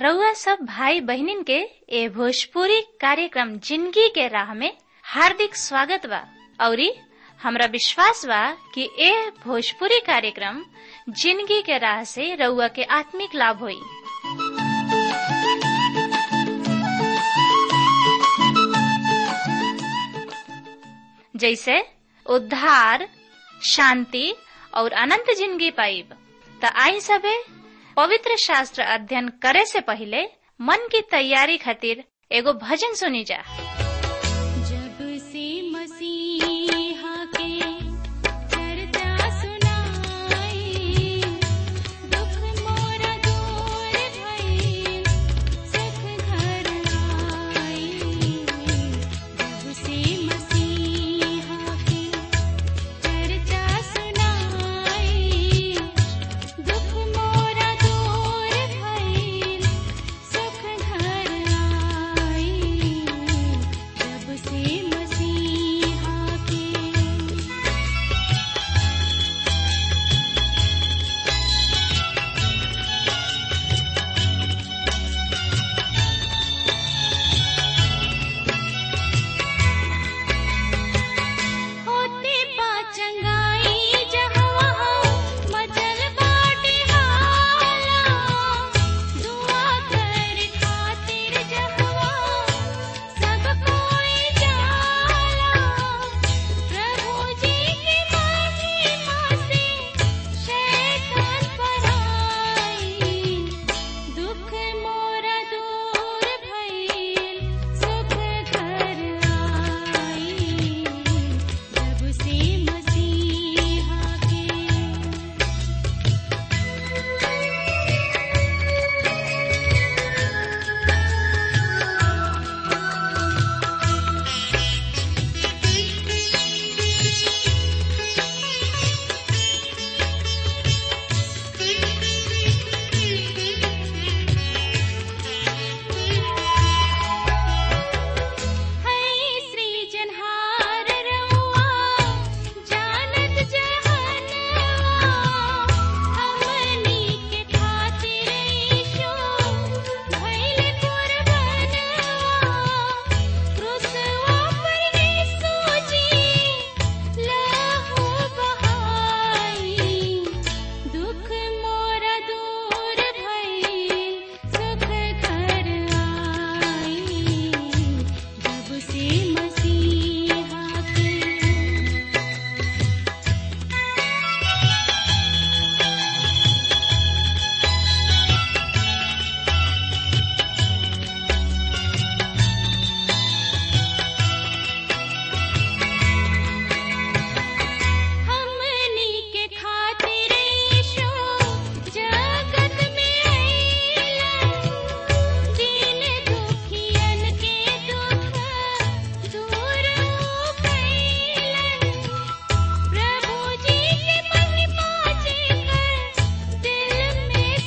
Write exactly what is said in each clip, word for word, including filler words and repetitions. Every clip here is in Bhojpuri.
रउआ सब भाई बहनिन के ए भोजपुरी कार्यक्रम जिंदगी के राह में हार्दिक स्वागत बा। औरी हमरा विश्वास बा कि ए भोजपुरी कार्यक्रम जिंदगी के राह से रउआ के आत्मिक लाभ होई। जैसे उद्धार, शांति और अनंत जिंदगी पाइब। त आई सबे पवित्र शास्त्र अध्ययन करे से पहले मन की तैयारी खातिर एगो भजन सुनी जा। जब से मसीहा के चर्चा सुनाई, दुख मोरा दूर भइल, सुख घर आई। जब से मसीहा के चर्चा सुनाई, दुख मोरा दूर भइल, सुख घर आई। जब से मसीहा के होते पाचंगाई जहवा मचल बाटे हाला, दुआ कर खातिर जहवा सब कोई जाला। प्रभु जी की महिमा से शैतान पराई, दुख मोरा दूर भइल, सुख घर आई। जब से मसीहा के है सृजनहार रउआ, जानत जहनवा, हमनी के खातिर यीशु भइल कुर्बानवा। क्रूसवा पर यीशु जी लहू बहाई, दुख मोरा दूर भइल, सुख घर आई। जब से मसीहा के हमनी के खातिर यीशु जगत में आइलन, दीन दुखियन के दुख दूर कइलन। प्रभु जी की महिमा जेकर दिल में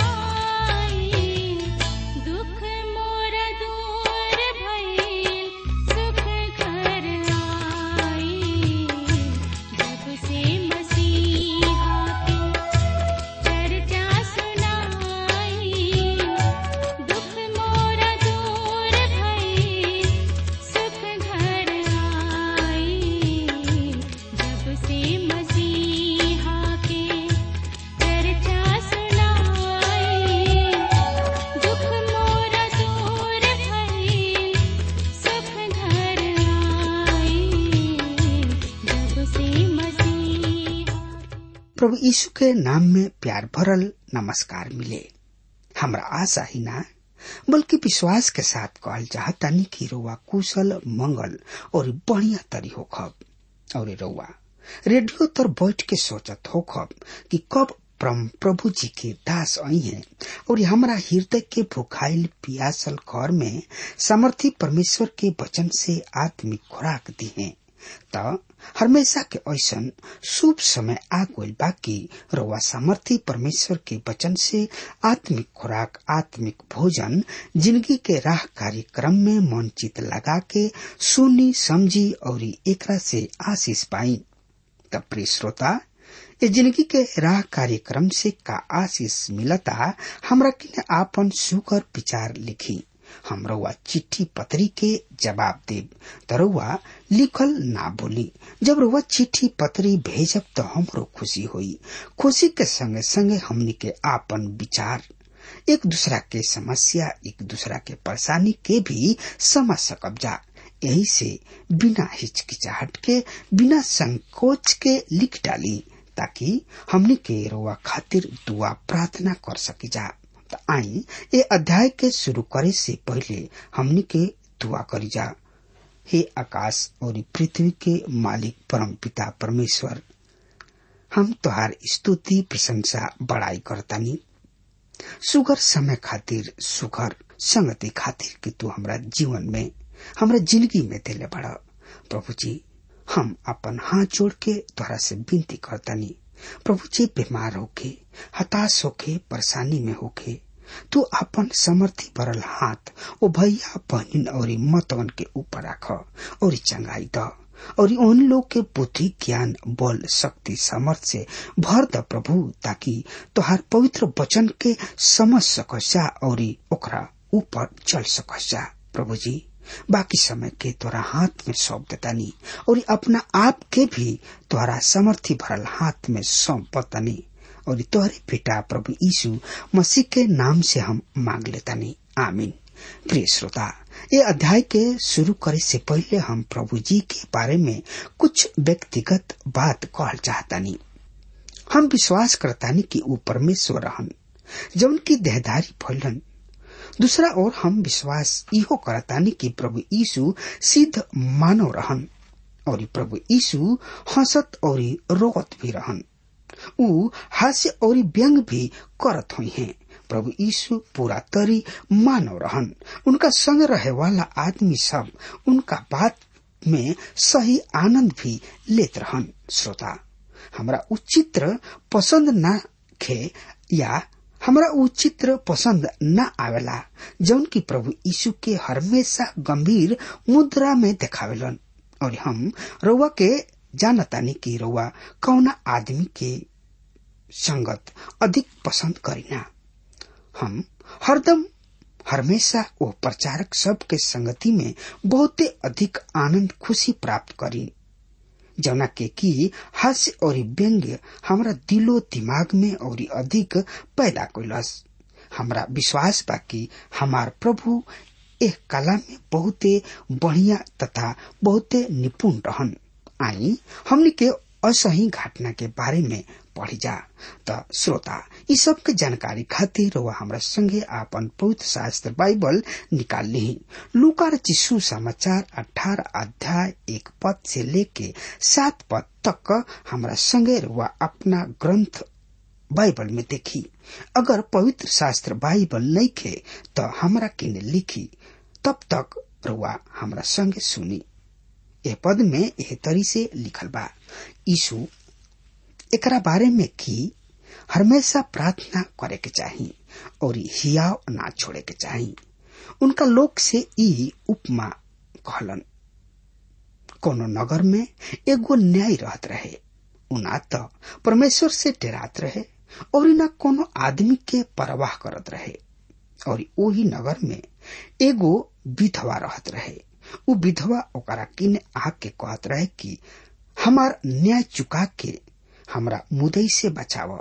समाई, दुख मोरा दूर भइल, सुख घर आई। जब से मसीहा के चर्चा सुनाई, दुख मोरा दूर भइल, सुख घर आई। जब से मसीहा के चर्चा सुनाई, दुख मोरा दूर भइल, सुख घर आई। जब से मसीहा प्रभु यीशु के नाम में प्यार भरल नमस्कार मिले। हमरा आशा ही ना बल्कि विश्वास के साथ कहल चाहतानी कि रउआ कुशल मंगल और बढ़िया तरी होखब। और रउआ रेडियो तर बैठ के सोचत होखब कि कब परम प्रभु जी के दास आई हैं और हमरा हृदय के भुखाइल पियासल घर में सामर्थी परमेश्वर के वचन से आत्मिक खुराक दी है। त हमेशा के ऐसन शुभ समय आ गइल बा कि रउआ सामर्थी परमेश्वर के वचन से आत्मिक खुराक, आत्मिक भोजन जिंदगी के राह कार्यक्रम में मन चित लगा के सुनी, समझी और एकरा से आशीष पाई। त प्रिय श्रोता, ये जिंदगी के राह कार्यक्रम से का आशीष मिलता हमरा किने आपन सुकर विचार लिखी। हम रउआ चिट्ठी पत्री के जवाब देब त रउआ लिखल ना बोली। जब रउआ चिट्ठी पत्री भेजब तो हमरो खुशी होई। खुशी के संगे संगे हमनी के आपन विचार एक दूसरा के समस्या एक दूसरा के परेशानी के भी समझ सकब जा। यही से बिना हिचकिचाहट के बिना संकोच के लिख डाली ताकि हमनी के रउआ खातिर दुआ प्रार्थना कर सकी जा। तो आई ये अध्याय के शुरू करे से पहले हमनी के दुआ करी जा। हे आकाश और पृथ्वी के मालिक परम पिता परमेश्वर, हम तुहार स्तुति प्रशंसा बड़ाई करतानी सुगर समय खातिर, सुगर संगति खातिर कि तू हमरा जीवन में हमरा जिंदगी में देले बड़ा। प्रभु जी हम अपन हाथ जोड़ के तोहरा से विनती करतानी प्रभु जी, बीमार होके हताश होके परेशानी में होके तू अपन समर्थी भरल हाथ ओ भैया बहन और मतवन के ऊपर रख और चंगाई द और उन लोग के बुद्धि ज्ञान बल शक्ति सामर्थ से भर द प्रभु, ताकि तोहार पवित्र वचन के समझ सकसा और ओकरा ऊपर चल सकसा। प्रभु जी बाकी समय के तोरा हाथ में सौंप देतानी और अपना आप के भी तोहरा समर्थी भरल हाथ में सौंपतानी और तोहरे बेटा प्रभु यीशु मसीह के नाम से हम मांग लेतानी, आमीन। प्रिय श्रोता, ये अध्याय के शुरू करे से पहले हम प्रभु जी के बारे में कुछ व्यक्तिगत बात कहल चाहतानी। हम विश्वास करतानी कि वो परमेश्वर रहन जौन की देहधारी फैलन। दूसरा ओर हम विश्वास इहो करतानी कि प्रभु यीशु सिद्ध मानव रहन और प्रभु यीशु हंसत और रोवत भी रहन। ऊ हास्य और व्यंग भी करत हुई हैं। प्रभु यीशु पूरा तरी मानव रहन। उनका संग रहे वाला आदमी सब उनका बात में सही आनंद भी लेत रहन। श्रोता, हमरा उ चित्र पसंद न खे या हमरा उ चित्र पसंद न आवेला जौन की प्रभु यीशु के हमेशा गंभीर मुद्रा में देखावेलन। और हम रउआ के जानतानी कि रउआ कौना आदमी के संगत अधिक पसंद करीना। हम हरदम हमेशा वो प्रचारक सब के संगति में बहुते अधिक आनंद खुशी प्राप्त करी जौना के की हास्य और व्यंग्य हमरा दिलो दिमाग में और अधिक पैदा कैलस। हमरा विश्वास बा कि हमार प्रभु एक कला में बहुते बढ़िया तथा बहुते निपुण रहन। आई हमनी के असही घटना के बारे में पढ़ी जा। त श्रोता, इस सब के जानकारी खातिर वह हमरा संगे आपन पवित्र शास्त्र बाइबल निकाल ली। लूका रचिसु समाचार अठारह अध्याय एक पद से लेके सात पद तक हमरा संगे वह अपना ग्रंथ बाइबल में देखी। अगर पवित्र शास्त्र बाइबल नहीं खे तो हमरा किने लिखी, तब तक रुआ हमरा संगे सुनी। ए पद में एह तरी से लिखल बा, यीशु एकरा बारे में कि हमेशा प्रार्थना करे के चाहिए और हियाव ना छोड़े के चाहिए। उनका लोक से ई उपमा कहलन, कोनो नगर में एगो न्याय रहत रहे। उना तो परमेश्वर से डरात रहे और न कोनो आदमी के परवाह करत रहे। और ओही नगर में एगो विधवा रहत रहे। उ विधवा ओकरा किने आके कहत रहे कि हमार न्याय चुका के हमरा मुदई से बचाव।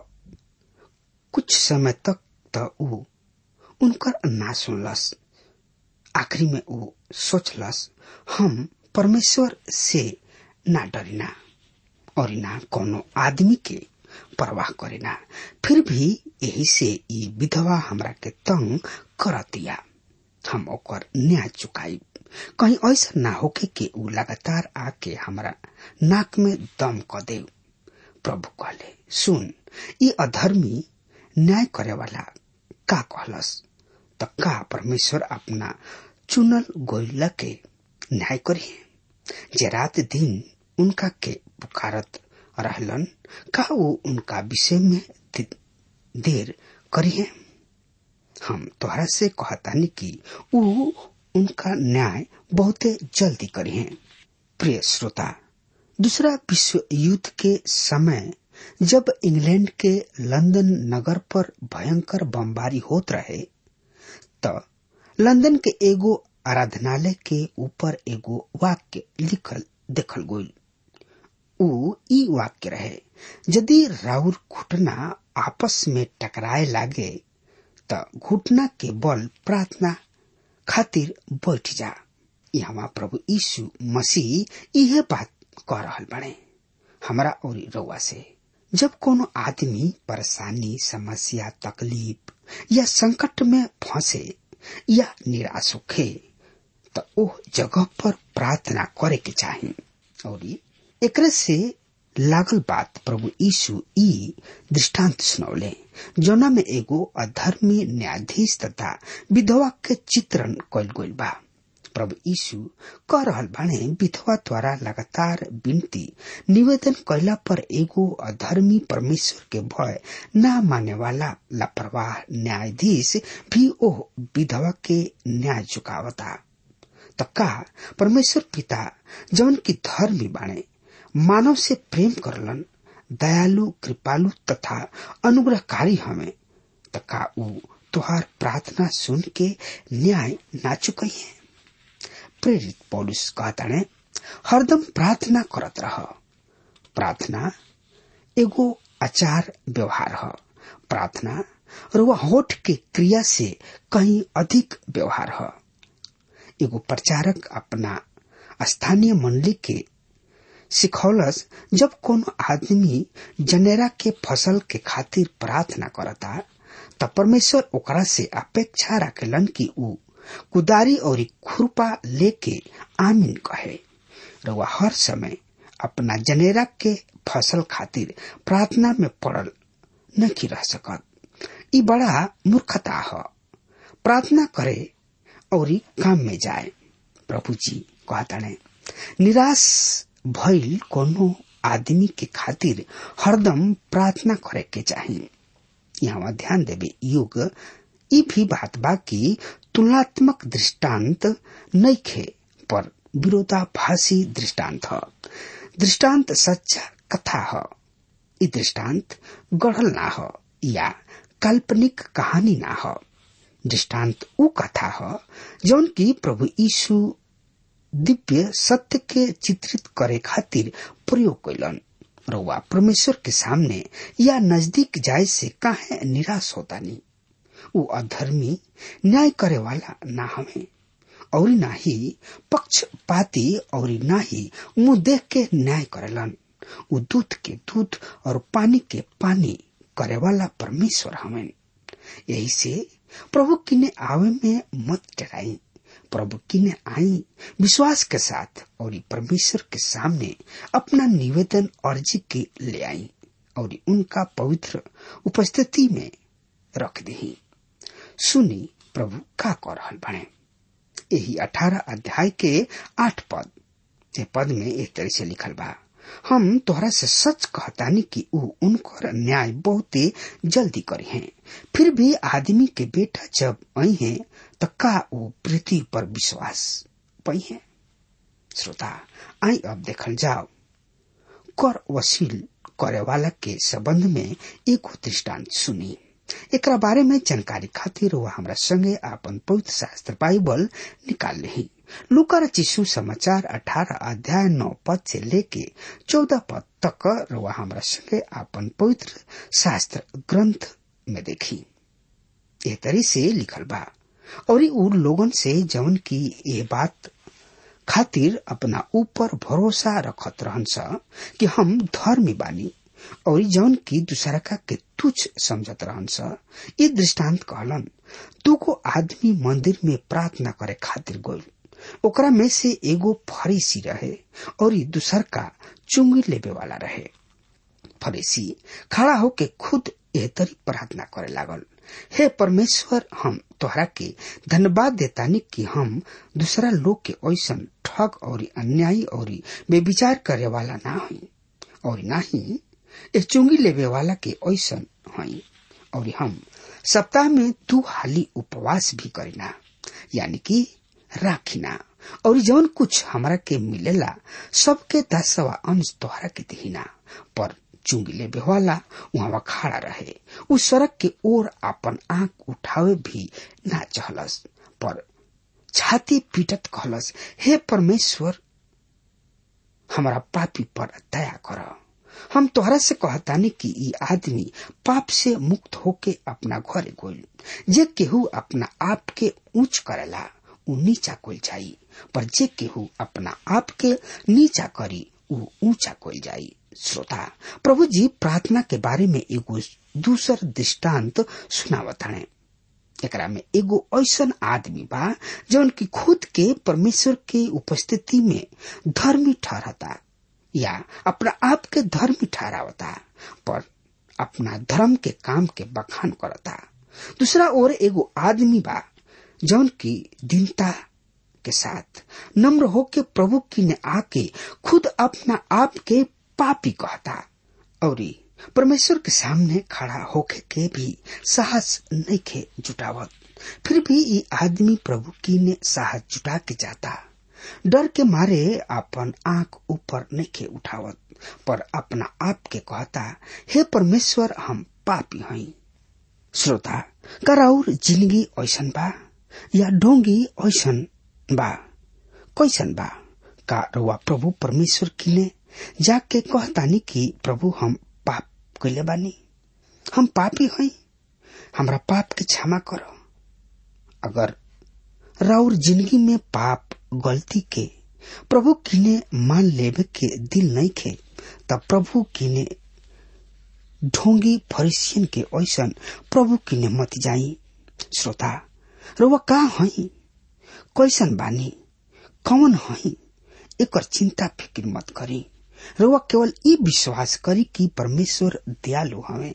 कुछ समय तक तो उ उनकर ना सुनलस। आखिरी में उ सोचलस, हम परमेश्वर से ना डरिना और ना कोनो आदमी के परवाह करेना। फिर भी यही से ई विधवा हमरा के तंग करतिया, हम ओकर न्याय चुकाई। कहीं ऐसा ना होके कि उ लगातार आके हमरा नाक में दम क दे। प्रभु कहले, सुन, ई अधर्मी न्याय करे वाला का कहलस, त का परमेश्वर अपना चुनल गोइला के न्याय करी जे रात दिन उनका के पुकारत रहलन, का वो उनका विषय में देर करी है। हम तोहरा से कहतानी कि उ उनका न्याय बहुते जल्दी करी है। प्रिय श्रोता, दूसरा विश्व युद्ध के समय जब इंग्लैंड के लंदन नगर पर भयंकर बमबारी होत रहे त लंदन के एगो आराधनालय के ऊपर एगो वाक्य लिखल देखल गई। ऊ ई वाक्य रहे, यदि राउर घुटना आपस में टकराए लागे त घुटना के बल प्रार्थना खातिर बैठ जा। यहाँ प्रभु यीशु मसीह यह बात कह रहल बने हमरा और रउआ से। जब कोनो आदमी परेशानी, समस्या, तकलीफ या संकट में फंसे या निराश होखे त ओ जगह पर प्रार्थना करे के चाही। और एकरे से लागल बात प्रभु यीशु ई दृष्टांत सुनौले, जोना में एगो अधर्मी न्यायाधीश तथा विधवा के चित्रण कइल गइल बा। प्रभु यीशु कह रहल बाने, विधवा द्वारा लगातार विनती निवेदन कैला पर एगो अधर्मी परमेश्वर के भय न माने वाला लापरवाह न्यायाधीश भी ओ विधवा के न्याय चुकावता। त का परमेश्वर पिता जवन की धर्मी बाणे, मानव से प्रेम करलन, दयालु, कृपालु तथा अनुग्रहकारी हमें, त का ऊ तुहार प्रार्थना सुन के न्याय ना चुकई है। प्रेरित पौलुस कहता ने, हरदम प्रार्थना करत रह। प्रार्थना एगो आचार व्यवहार है। प्रार्थना रुआ होठ के क्रिया से कहीं अधिक व्यवहार है। एगो प्रचारक अपना स्थानीय मंडली के सिखौलस, जब कोनो आदमी जनेरा के फसल के खातिर प्रार्थना करता त परमेश्वर ओकरा से अपेक्षा रखेलन कि ऊ कुदारी और खुरपा लेके आमीन कहे। रउआ हर समय अपना जनेरा के फसल खातिर प्रार्थना में पड़ल नहीं रह सकत। ई बड़ा मूर्खता है। प्रार्थना करे और काम में जाए। प्रभु जी कहता ने, निराश भइल कोनो आदमी के खातिर हरदम प्रार्थना करे के चाहिए। यहाँ ध्यान देवे युग ई भी बात बा कि तुलनात्मक दृष्टांत नइखे, पर विरोधाभासी दृष्टांत है। दृष्टांत सच्चा कथा है। ई दृष्टांत गढ़ल ना है या काल्पनिक कहानी ना है। दृष्टांत ऊ कथा है जौन की प्रभु यीशु दिव्य सत्य के चित्रित करे खातिर प्रयोग कैलन। रउआ परमेश्वर के सामने या नजदीक जाए से काहे निराश होता नहीं। वो अधर्मी न्याय करे वाला ना हमें और ना ही पक्षपाती और ना ही मुंह देख के न्याय करेलन। वो दूध के दूध और पानी के पानी करे वाला परमेश्वर हमें। यही से प्रभु किने आवे में मत डराई। प्रभु किने आई विश्वास के साथ और परमेश्वर के सामने अपना निवेदन अर्जी के ले आई और उनका पवित्र उपस्थिति में रख दी। सुनी प्रभु का कर रहल बने। यही अठारह अध्याय के आठ पद ये पद में एक तरह से लिखल बा, हम तोहरा से सच कहतानी कि ऊ उनकर न्याय बहुत जल्दी करी हैं। फिर भी आदमी के बेटा जब आई है तो का वो पृथ्वी पर विश्वास पाई है। श्रोता, आई अब देखल जाओ कर वसूल करे वाला के संबंध में एक दृष्टांत सुनी। एकरा बारे में जानकारी खातिर वह हमरा संगे आपन पवित्र शास्त्र बाइबल निकाल ली। लूका रचिसु समाचार अठारह अध्याय नौ पद से लेके चौदह पद तक रउआ हमरा संगे आपन पवित्र शास्त्र ग्रंथ में देखी। ए तरी से लिखल बा, और उ लोगन से जवन की ये बात खातिर अपना ऊपर भरोसा रखत रहन सा कि हम धर्मी बानी और जवन की दूसरा का के तुच्छ समझत रहन सा। ये दृष्टांत कहलन, दुगो आदमी मंदिर में प्रार्थना करे खातिर गइल। ओकरा में से एगो फरीसी रहे और दूसर का चुंगी लेबे वाला रहे। फरीसी खड़ा होके खुद एह तरी प्रार्थना करे लागल, हे परमेश्वर, हम तोहरा के धन्यवाद देतानी कि हम दूसरा लोग के ऐसन ठग और अन्यायी और बेविचार करे वाला ना हई और ना ही इस चुंगी लेबे वाला के ऐसन हई, और हम सप्ताह में दो हाली उपवास भी करीना, यानी कि राखिना, और जौन कुछ हमरा के मिलेला सबके दसवा अंश तोहरा के दिहिना। पर चुंगी लेबे वाला वहाँ खड़ा रहे। उ सड़क के ओर अपन आंख उठावे भी ना चाहलस, पर छाती पीटत कहलस, हे परमेश्वर, हमारा पापी पर दया कर। हम तोहरा से कहतानी कि ई आदमी पाप से मुक्त होके अपना घरे गोल। जे केहू अपना आप के ऊंच करेला उ नीचा कोल जाई, पर जे केहू अपना आप के नीचा करी उ ऊंचा कोल जाई। श्रोता, प्रभु जी प्रार्थना के बारे में एगो दूसर दृष्टांत सुनावताने। एकरा में एगो ऐसन आदमी बा जौन की खुद के परमेश्वर के उपस्थिति में धर्मी ठहरता या अपना आप के धर्मी ठहरावता, पर अपना धर्म के काम के बखान करता। दूसरा ओर एगो आदमी बा जौन की दीनता के साथ नम्र होके प्रभु की ने आके खुद अपना आप के पापी कहता और परमेश्वर के सामने खड़ा होके के भी साहस नहीं खे जुटावत। फिर भी ये आदमी प्रभु की ने साहस जुटा के जाता। डर के मारे अपन आंख ऊपर नहीं खे उठावत, पर अपना आप के कहता, हे परमेश्वर, हम पापी हई। श्रोता, कराउर जिंदगी ऐसन बा या ढोंगी ऐसन बा? कैसन बा? का रउआ प्रभु परमेश्वर की ने जाके कहतानी कि प्रभु हम पाप कैले बानी, हम पापी हई, हमरा पाप के क्षमा करो। अगर राउर जिंदगी में पाप गलती के प्रभु किने मान लेवे के दिल नहीं खे, तब प्रभु किने ढोंगी फरिसियन के ऐसन प्रभु किने मत जाई। श्रोता, रउआ का हई, कैसन बानी, कौन हई, एकर चिंता फिक्र मत करी। रउआ केवल ई विश्वास करी कि परमेश्वर दयालु हवे।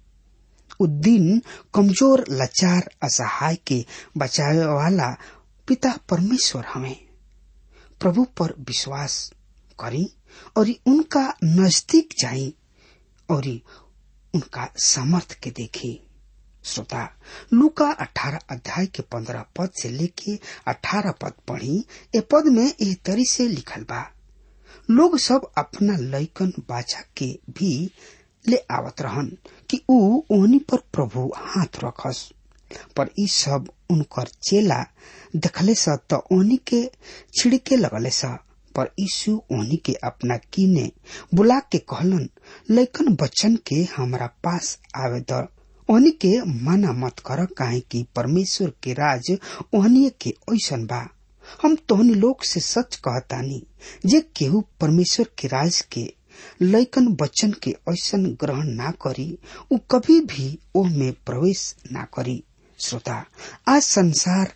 उ दिन कमजोर, लाचार, असहाय के बचावे वाला पिता परमेश्वर हवे। प्रभु पर विश्वास करी और उनका नजदीक जाई और उनका सामर्थ के देखी। श्रोता, लूका अठारह अध्याय के पंद्रह पद से लेके अठारह पद पढ़ी। ए पद में एह तरी से लिखल बा, लोग सब अपना लइकन बाचा के भी ले आवत रहन कि ऊ ओहनी पर प्रभु हाथ रखस, पर ई सब उनकर चेला देखले स त ओहनी के छिड़के लगले स। पर यीशु ओहनी के अपना कीने बुला के कहलन, लइकन बच्चन के हमरा पास आवे द, ओहनी के मना मत कर, काहे कि परमेश्वर के राज ओहनी के ऐसन बा। हम तोहनी लोग से सच कहतानी, जे केहू परमेश्वर के राज के लइकन बच्चन के ऐसन ग्रहण ना करी, उ कभी भी ओह में प्रवेश ना करी। श्रोता, आज संसार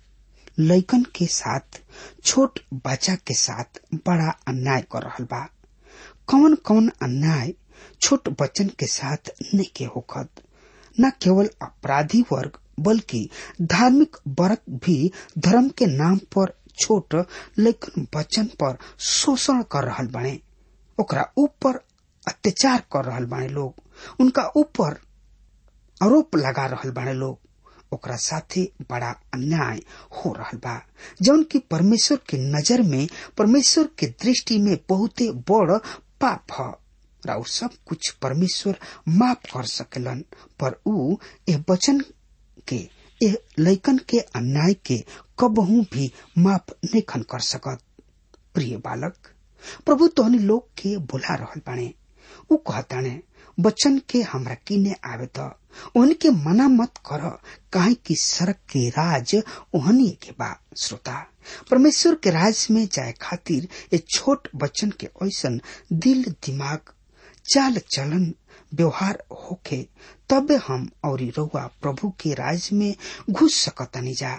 लइकन के साथ, छोट बच्चा के साथ बड़ा अन्याय कर रहल बा। कौन कौन अन्याय छोट बच्चन के साथ नहीं के होखत। न केवल अपराधी वर्ग बल्कि धार्मिक वर्ग भी धर्म के नाम पर छोट लइकन बच्चन पर शोषण कर रहल बाने, ओकरा ऊपर अत्याचार कर रहल बाने लोग, उनका ऊपर आरोप लगा रहल बाने लोग। ओकरा साथे बड़ा अन्याय हो रहल बा, जौन की परमेश्वर के नजर में, परमेश्वर के दृष्टि में बहुते बड़ पाप है। राउ सब कुछ परमेश्वर माफ कर सकेलन, पर ऊ ए वचन के, ए लइकन के अन्याय के कबहू भी माफ नहीं कर सकत। प्रिय बालक, प्रभु तोहनी लोग के बुला रहल बाने। ऊ कहताने, बच्चन के हमरा किने आवे त, उनके मना मत कर, काहे कि सड़क के राज ओहनी के बा। श्रोता, परमेश्वर के राज में जाए खातिर ए छोट बच्चन के ऐसन दिल, दिमाग, चाल चलन, व्यवहार होके तबे हम और रउआ प्रभु के राज में घुस सकतानी जा।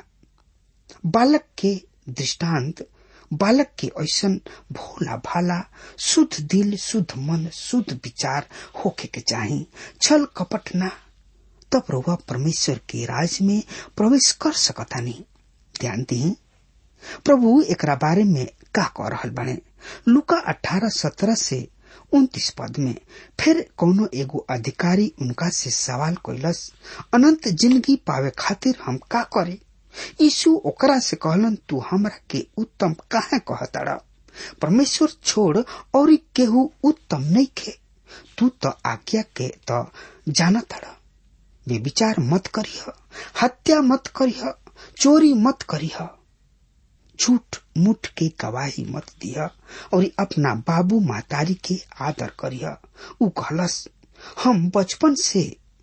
बालक के दृष्टांत, बालक के ऐसन भोला भाला, शुद्ध दिल, शुद्ध मन, शुद्ध विचार होके के चाही, छल कपट ना, तब रउआ परमेश्वर के राज में प्रवेश कर सकतानी। ध्यान दी, प्रभु एकरा बारे में का कह रहल बाने। लूका अठारह सत्रह से उन्तीस पद में, फिर कोनो एगो अधिकारी उनका से सवाल कइलस, अनंत जिंदगी पावे खातिर हम का करे? यीशु ओकरा से कहलन, तू हमरा के उत्तम काहे कहताड़ा? परमेश्वर छोड़ और केहू उत्तम नहीं खे। तू तो आज्ञा के तो जाना तड़। व्यभिचार मत करिह, हत्या मत करिह, चोरी मत करिह, झूठ मुठ के गवाही मत दिह और अपना बाबू मातारी के आदर करिह। ऊ कहलस, हम बचपन से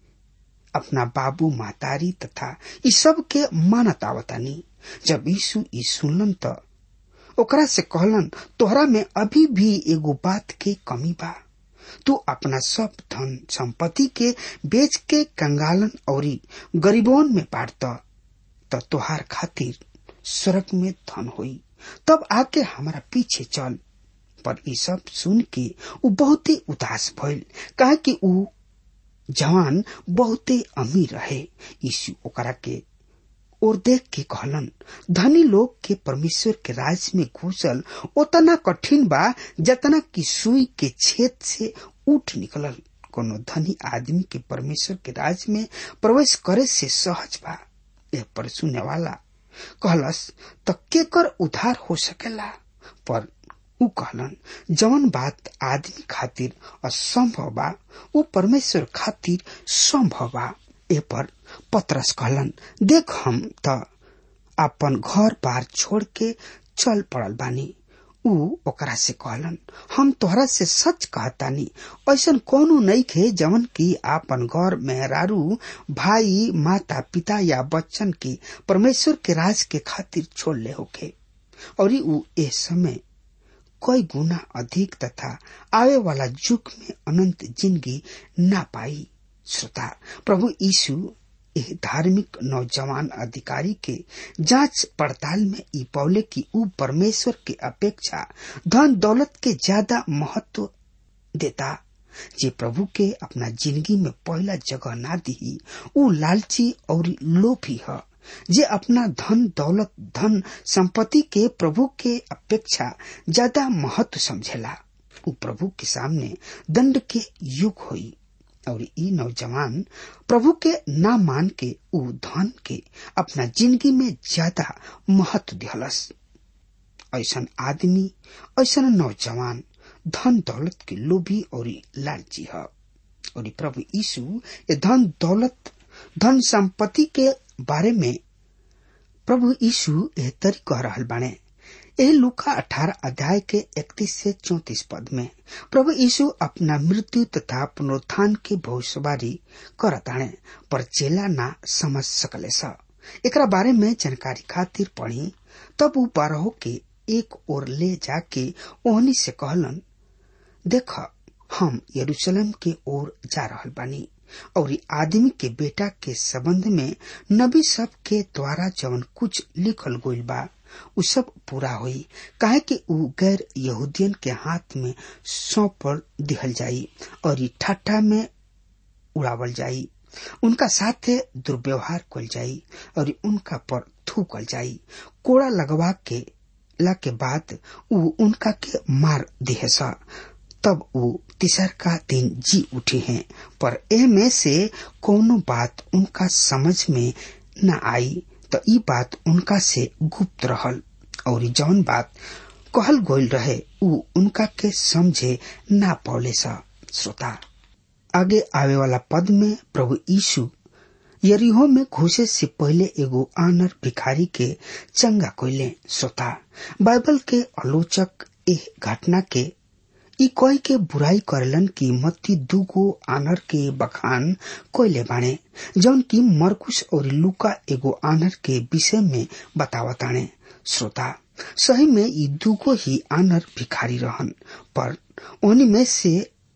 अपना बाबू मातारी तथा इस सब के मानत आवतानी। जब यीशु ई सुनलन त ओकरा से कहलन, तोहरा में अभी भी एगो बात के कमी बा। तू अपना सब धन संपत्ति के बेच के कंगालन और गरीबों में बांट त तोहार खातिर स्वर्ग में धन होई, तब आके हमारा पीछे चल। पर ई सब सुन के ऊ बहुते उदास भइल, काहे कि ऊ जवान बहुते अमीर रहे। यीशु ओकरा के और देख के कहलन, धनी लोग के परमेश्वर के राज में घुसल उतना कठिन बा जतना कि सुई के छेद से उठ निकलल। कोनो धनी आदमी के परमेश्वर के राज में प्रवेश करे से सहज बा। यह पर सुनने वाला कहलस, तो केकर उद्धार हो सकेला? पर ऊ कहलन, जवन बात आदमी खातिर असंभव बा ऊ परमेश्वर खातिर संभव बा। ए पर पतरस कहलन, देख हम त अपन घर बार छोड़ के चल पड़ल बानी। ऊ ओकरा से कहलन, हम तोहरा से सच कहतानी, ऐसन कोनो नहीं खे जवन की आपन घर मेहरारू भाई माता पिता या बच्चन के परमेश्वर के राज के खातिर छोड़ ले होखे। और ऊ ए समय कई गुना अधिक तथा आवे वाला युग में अनंत जिंदगी ना पाई। श्रोता, प्रभु यीशु एक धार्मिक नौजवान अधिकारी के जांच पड़ताल में ई पौले की ऊ परमेश्वर के अपेक्षा धन दौलत के ज्यादा महत्व देता। जे प्रभु के अपना जिंदगी में पहला जगह ना दी ऊ लालची और लोभी है। जे अपना धन दौलत धन संपत्ति के प्रभु के अपेक्षा ज्यादा महत्व समझेला ऊ प्रभु के सामने दंड के युग हुई। और ई नौजवान प्रभु के ना मान के ऊ धन के अपना जिंदगी में ज्यादा महत्व दिहलस। ऐसन आदमी ऐसन नौजवान धन दौलत के लोभी और लालची है। और प्रभु यीशु ये धन दौलत धन संपत्ति के बारे में प्रभु यीशु एह तरी कह रहल बाने। एह लूका अठारह अध्याय के इकतीस से चौतीस पद में प्रभु यीशु अपना मृत्यु तथा पुनरुत्थान की भविष्यवाणी करताने, पर चेला ना समझ सकले सा। एकरा बारे में जानकारी खातिर पढ़ी। तब ऊ बारह के एक ओर ले जाके ओहनी से कहलन, देख हम यरूशलेम के ओर जा रहल बानी और आदमी के बेटा के संबंध में नबी सब के द्वारा जवन कुछ लिखल गइल बा उ सब पूरा होई। काहे कि ऊ गैर यहूदियन के हाथ में सौंप दिहल जाई और ठट्ठा में उड़ावल जाई, उनका साथे दुर्व्यवहार कल जाई और उनका पर थूकल जाई। कोड़ा लगवा के ला के बाद ऊ उनका के मार दिहे सा। तब वो तीसर का दिन जी उठे हैं। पर ए में से कोनो बात उनका समझ में न आई तो ई बात उनका से गुप्त रहल और जौन बात कहल गोल रहे ऊ उनका के समझे ना पौले सा। श्रोता, आगे आवे वाला पद में प्रभु यीशु यरीहो में घुसे से पहले एगो आनर भिखारी के चंगा कोइले। श्रोता, बाइबल के आलोचक एह घटना के ई कोई के बुराई करलन की मत्ती दुगो आनर के बखान कोइले बाणे, जौन की मरकुस और लूका एगो आनर के विषय में बतावताने। श्रोता, सही में ई दुगो ही आनर भिखारी रहन, पर उन्हीं में से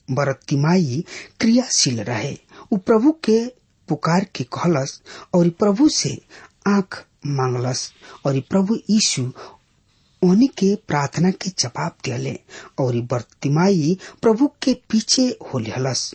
बरतिमाई क्रियाशील रहे। उ प्रभु के पुकार के कहलस और प्रभु से आंख मांगलस और प्रभु यीशु उन्हीं के प्रार्थना के जवाब दिले और बरतिमाई प्रभु के पीछे हो लिहलस।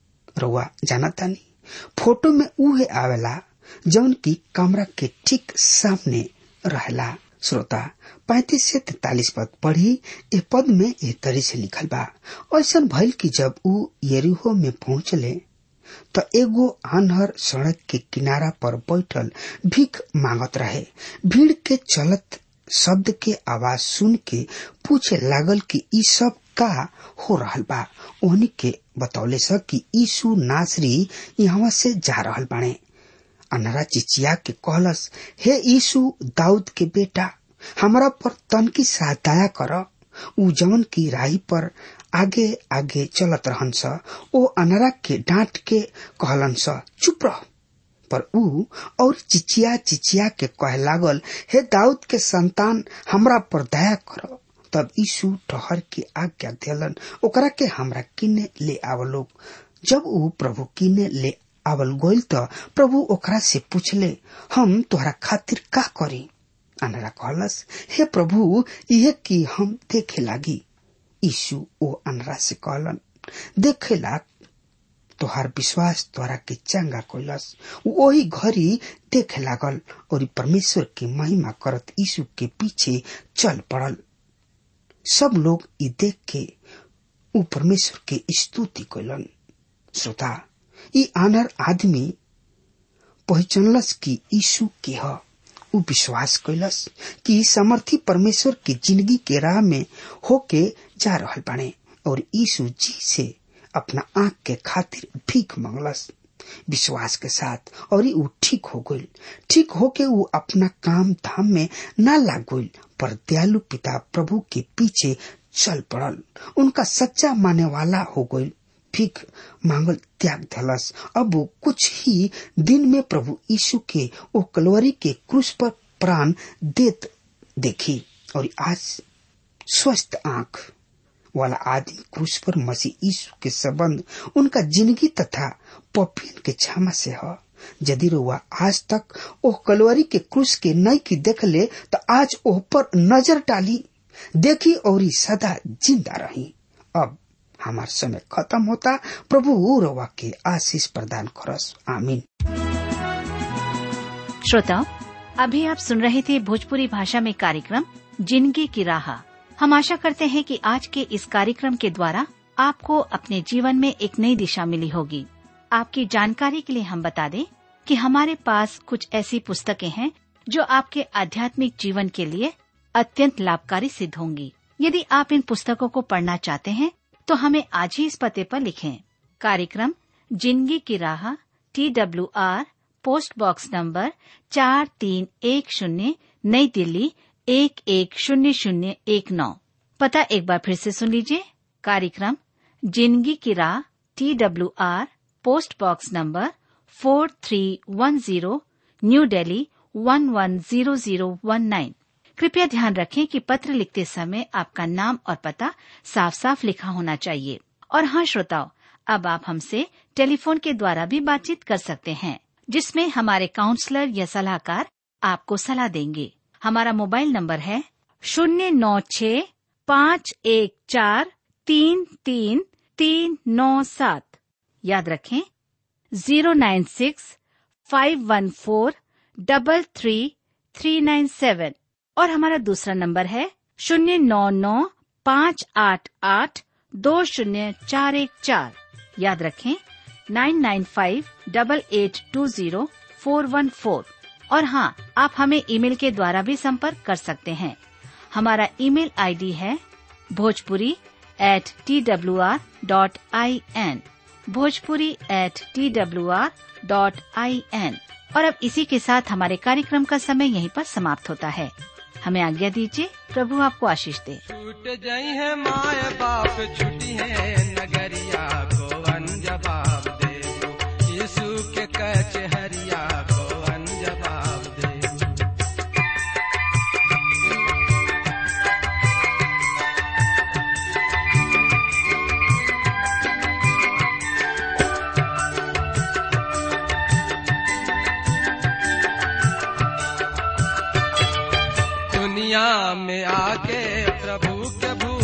रउआ जानतानी फोटो में उहे आवेला जौन की कमरा के ठीक सामने रहेला। श्रोता, पैंतीस से तैतालीस पद पढ़ी। ए पद में ए तरी से लिखल बा, ऐसन भइल कि जब ऊ यरीहो में पहुंचले तो एगो आन्हर सड़क के किनारा पर बैठल भीख मांगत रहे। भीड़ के चलत शब्द के आवाज सुन के पूछे लागल कि ई सब का हो रहल बा। ओहनी के बतौले स कि यीशु नासरी यहाँ से जा रहल बाणे। अनरा चिचिया के कहलस, हे यीशु दाऊद के बेटा, हमरा पर तनकी सा दया कर। उ जवन की राही पर आगे आगे चलत रहन स, ओ अनरा के डांट के कहलन स, चुप रह। पर उ और चिचिया चिचिया के कहे लागल, हे दाऊद के संतान, हमरा पर दया कर। तब यीशु ठहर के आज्ञा देलन, ओकरा के हमरा किने ले आवलो। जब उ प्रभु किने ले आवल गोइल त प्रभु ओकरा से पूछले, हम तोहरा खातिर का करी? अनरा कहलस, हे प्रभु, यह कि हम देखे लागी। यीशु ओ अनरा से कहलन, देखेला, तोहार विश्वास तोहरा के चंगा कोइलस। वही घड़ी देखे लागल और परमेश्वर की महिमा करत यीशु के पीछे चल पड़ल। सब लोग ई देख के उ परमेश्वर के स्तुति कोइलन। श्रोता, ई आनर आदमी पहचानलस कि यीशु के ह। उ विश्वास कैलस कि समर्थी परमेश्वर की जिंदगी के राह में होके जा रहल बाणे और यीशु जी से अपना आंख के खातिर भीख मांगलस विश्वास के साथ, और उ ठीक हो गइल। ठीक होके उ अपना काम धाम में ना लाग गइल, पर दयालु पिता प्रभु के पीछे चल पड़ल। उनका सच्चा माने वाला हो गइल। भीख मांगल त्याग धलस। अब वो कुछ ही दिन में प्रभु यीशु के ओ कलवरी के क्रूस पर प्राण देत देखी, और आज स्वस्थ आंख वाला आदमी क्रूस पर मसीह यीशु के संबंध उनका जिंदगी तथा पपियन के क्षमा से है। यदि रुआ आज तक ओ कलवरी के क्रूस के नई की देख ले तो आज ओह पर नजर डाली, देखी और सदा जिंदा रही। अब हमार समय खत्म होता। प्रभु रुआ के आशीष प्रदान करस। आमीन। श्रोताओ, अभी आप सुन रहे थे भोजपुरी भाषा में कार्यक्रम जिंदगी की राह। हम आशा करते हैं कि आज के इस कार्यक्रम के द्वारा आपको अपने जीवन में एक नई दिशा मिली होगी। आपकी जानकारी के लिए हम बता दें कि हमारे पास कुछ ऐसी पुस्तकें हैं जो आपके आध्यात्मिक जीवन के लिए अत्यंत लाभकारी सिद्ध होंगी। यदि आप इन पुस्तकों को पढ़ना चाहते हैं तो हमें आज ही इस पते पर लिखें। कार्यक्रम जिंदगी की राह, T W R, post box number चार तीन एक शून्य, नई दिल्ली एक एक शून्य शून्य एक नौ। पता एक बार फिर से सुन लीजिए। कार्यक्रम जिंदगी की राह, T W R, post box number four three one zero, new Delhi one one zero zero one nine. कृपया ध्यान रखें कि पत्र लिखते समय आपका नाम और पता साफ साफ लिखा होना चाहिए। और हाँ श्रोताओ, अब आप हमसे टेलीफोन के द्वारा भी बातचीत कर सकते हैं, जिसमें हमारे काउंसलर या सलाहकार आपको सलाह देंगे। हमारा मोबाइल नंबर है शून्य नौ छः पाँच एक चार तीन तीन तीन नौ सात। याद रखें zero nine six five one four double three three nine seven. और हमारा दूसरा नंबर है शून्य नौ नौ पाँच आठ आठ दो शून्य चार एक चार। याद रखें nine nine five double eight two zero four one four. और हाँ, आप हमें ईमेल के द्वारा भी संपर्क कर सकते हैं। हमारा ईमेल आईडी है Bhojpuri at T W R dot I N, Bhojpuri at T W R dot I N. और अब इसी के साथ हमारे कार्यक्रम का समय यहीं पर समाप्त होता है। हमें आज्ञा दीजिए। प्रभु आपको आशीष दे। छूट जाई है माय बाप, छुट्टी है नगरिया को अनजवाब दे। यीशु के कचहरिया को अनजवाब दे। दुनिया में आके प्रभु के भू